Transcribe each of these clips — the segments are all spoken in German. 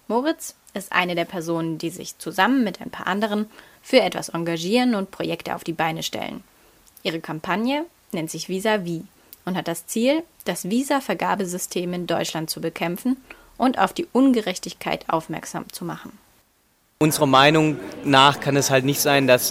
Moritz ist eine der Personen, die sich zusammen mit ein paar anderen für etwas engagieren und Projekte auf die Beine stellen. Ihre Kampagne nennt sich Vis-à-vis und hat das Ziel, das Visa-Vergabesystem in Deutschland zu bekämpfen und auf die Ungerechtigkeit aufmerksam zu machen. Unserer Meinung nach kann es halt nicht sein, dass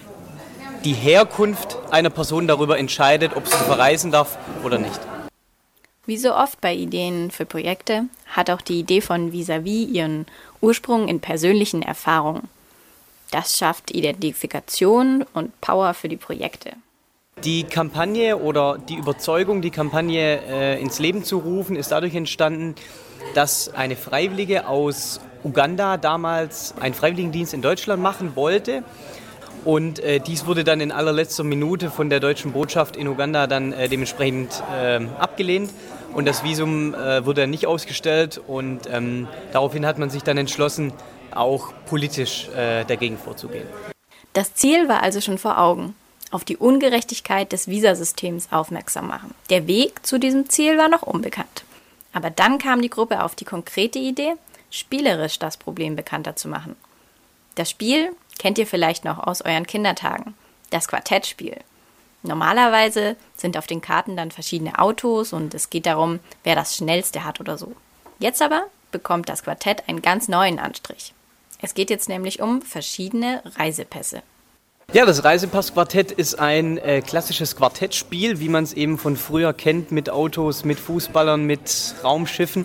die Herkunft einer Person darüber entscheidet, ob sie verreisen darf oder nicht. Wie so oft bei Ideen für Projekte hat auch die Idee von Vis-à-vis ihren Ursprung in persönlichen Erfahrungen. Das schafft Identifikation und Power für die Projekte. Die Kampagne oder die Überzeugung, die Kampagne ins Leben zu rufen, ist dadurch entstanden, dass eine Freiwillige aus Uganda damals einen Freiwilligendienst in Deutschland machen wollte. Und dies wurde dann in allerletzter Minute von der deutschen Botschaft in Uganda dann dementsprechend abgelehnt. Und das Visum wurde dann nicht ausgestellt und daraufhin hat man sich dann entschlossen, auch politisch dagegen vorzugehen. Das Ziel war also schon vor Augen: auf die Ungerechtigkeit des Visasystems aufmerksam machen. Der Weg zu diesem Ziel war noch unbekannt. Aber dann kam die Gruppe auf die konkrete Idee, spielerisch das Problem bekannter zu machen. Das Spiel kennt ihr vielleicht noch aus euren Kindertagen: das Quartettspiel. Normalerweise sind auf den Karten dann verschiedene Autos und es geht darum, wer das schnellste hat oder so. Jetzt aber bekommt das Quartett einen ganz neuen Anstrich. Es geht jetzt nämlich um verschiedene Reisepässe. Ja, das Reisepass-Quartett ist ein klassisches Quartettspiel, wie man es eben von früher kennt, mit Autos, mit Fußballern, mit Raumschiffen.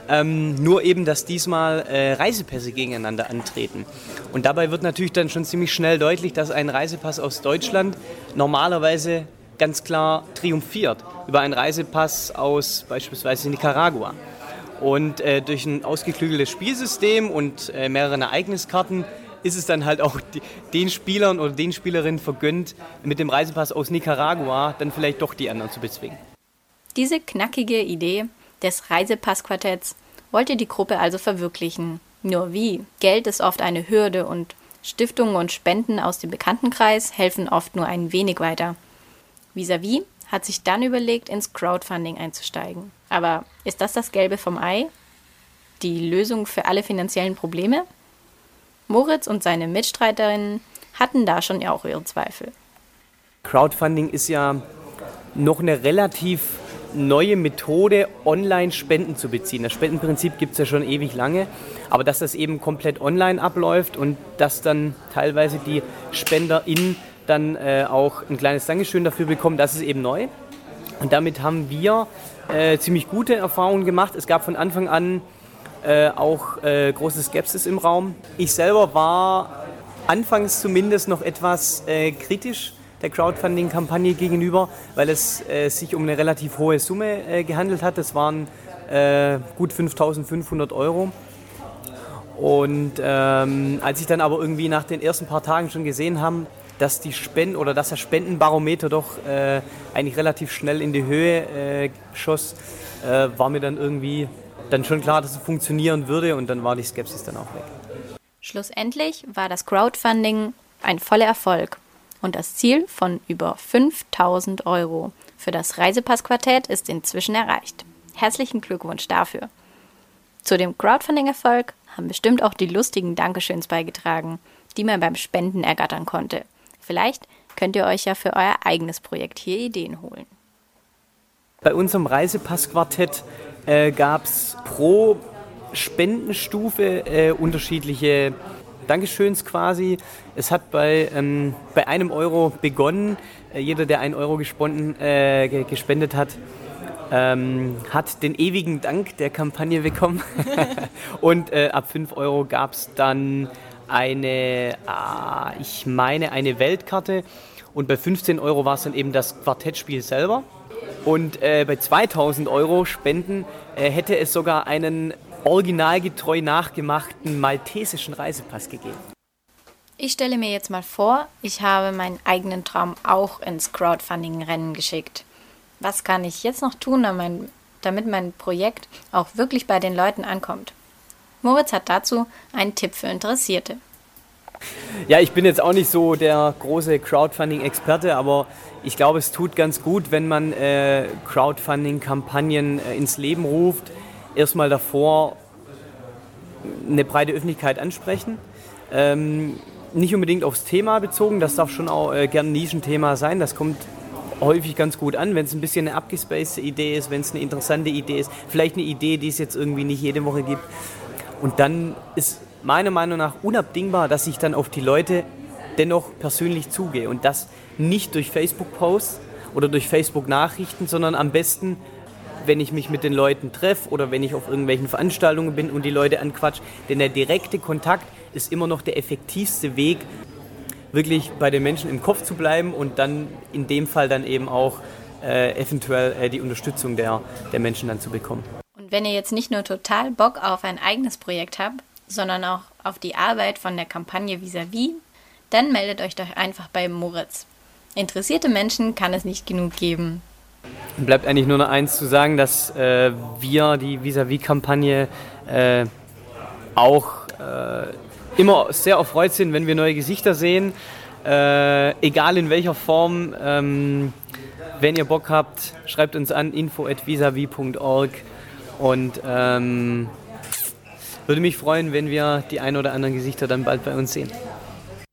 Nur eben, dass diesmal Reisepässe gegeneinander antreten. Und dabei wird natürlich dann schon ziemlich schnell deutlich, dass ein Reisepass aus Deutschland normalerweise ganz klar triumphiert über einen Reisepass aus beispielsweise Nicaragua. Und durch ein ausgeklügeltes Spielsystem und mehrere Ereigniskarten ist es dann halt auch den Spielern oder den Spielerinnen vergönnt, mit dem Reisepass aus Nicaragua dann vielleicht doch die anderen zu bezwingen. Diese knackige Idee des Reisepassquartetts wollte die Gruppe also verwirklichen. Nur wie? Geld ist oft eine Hürde und Stiftungen und Spenden aus dem Bekanntenkreis helfen oft nur ein wenig weiter. Vis-à-vis hat sich dann überlegt, ins Crowdfunding einzusteigen. Aber ist das Gelbe vom Ei? Die Lösung für alle finanziellen Probleme? Moritz und seine Mitstreiterinnen hatten da schon auch ihre Zweifel. Crowdfunding ist ja noch eine relativ neue Methode, online Spenden zu beziehen. Das Spendenprinzip gibt es ja schon ewig lange, aber dass das eben komplett online abläuft und dass dann teilweise die SpenderInnen dann auch ein kleines Dankeschön dafür bekommen, das ist eben neu. Und damit haben wir ziemlich gute Erfahrungen gemacht. Es gab von Anfang an auch große Skepsis im Raum. Ich selber war anfangs zumindest noch etwas kritisch der Crowdfunding-Kampagne gegenüber, weil es sich um eine relativ hohe Summe gehandelt hat. Das waren gut 5.500 €. Und als ich dann aber irgendwie nach den ersten paar Tagen schon gesehen habe, dass dass das Spendenbarometer doch eigentlich relativ schnell in die Höhe schoss, war mir dann irgendwie dann schon klar, dass es funktionieren würde und dann war die Skepsis dann auch weg. Schlussendlich war das Crowdfunding ein voller Erfolg und das Ziel von über 5.000 € für das Reisepassquartett ist inzwischen erreicht. Herzlichen Glückwunsch dafür. Zu dem Crowdfunding-Erfolg haben bestimmt auch die lustigen Dankeschöns beigetragen, die man beim Spenden ergattern konnte. Vielleicht könnt ihr euch ja für euer eigenes Projekt hier Ideen holen. Bei unserem Reisepassquartett gab es pro Spendenstufe unterschiedliche Dankeschöns quasi. Es hat bei 1 € begonnen. Jeder, der 1 € gespendet hat, hat den ewigen Dank der Kampagne bekommen. Und ab 5 € gab es dann eine Weltkarte. Und bei 15 € war es dann eben das Quartettspiel selber. Und bei 2.000 € Spenden hätte es sogar einen originalgetreu nachgemachten maltesischen Reisepass gegeben. Ich stelle mir jetzt mal vor, ich habe meinen eigenen Traum auch ins Crowdfunding-Rennen geschickt. Was kann ich jetzt noch tun, damit mein Projekt auch wirklich bei den Leuten ankommt? Moritz hat dazu einen Tipp für Interessierte. Ja, ich bin jetzt auch nicht so der große Crowdfunding-Experte, aber ich glaube, es tut ganz gut, wenn man Crowdfunding-Kampagnen ins Leben ruft. Erstmal davor eine breite Öffentlichkeit ansprechen. Nicht unbedingt aufs Thema bezogen, das darf schon auch gern ein Nischenthema sein, das kommt häufig ganz gut an, wenn es ein bisschen eine abgespacede Idee ist, wenn es eine interessante Idee ist, vielleicht eine Idee, die es jetzt irgendwie nicht jede Woche gibt. Und dann ist meiner Meinung nach unabdingbar, dass ich dann auf die Leute dennoch persönlich zugehe und das nicht durch Facebook-Posts oder durch Facebook-Nachrichten, sondern am besten, wenn ich mich mit den Leuten treffe oder wenn ich auf irgendwelchen Veranstaltungen bin und die Leute anquatsche. Denn der direkte Kontakt ist immer noch der effektivste Weg, wirklich bei den Menschen im Kopf zu bleiben und dann in dem Fall dann eben auch eventuell die Unterstützung der Menschen dann zu bekommen. Und wenn ihr jetzt nicht nur total Bock auf ein eigenes Projekt habt, sondern auch auf die Arbeit von der Kampagne Vis-à-vis, dann meldet euch doch einfach bei Moritz. Interessierte Menschen kann es nicht genug geben. Bleibt eigentlich nur noch eins zu sagen, dass wir die Vis-à-vis-Kampagne auch immer sehr erfreut sind, wenn wir neue Gesichter sehen, egal in welcher Form. Wenn ihr Bock habt, schreibt uns an info@visavis.org und würde mich freuen, wenn wir die ein oder anderen Gesichter dann bald bei uns sehen.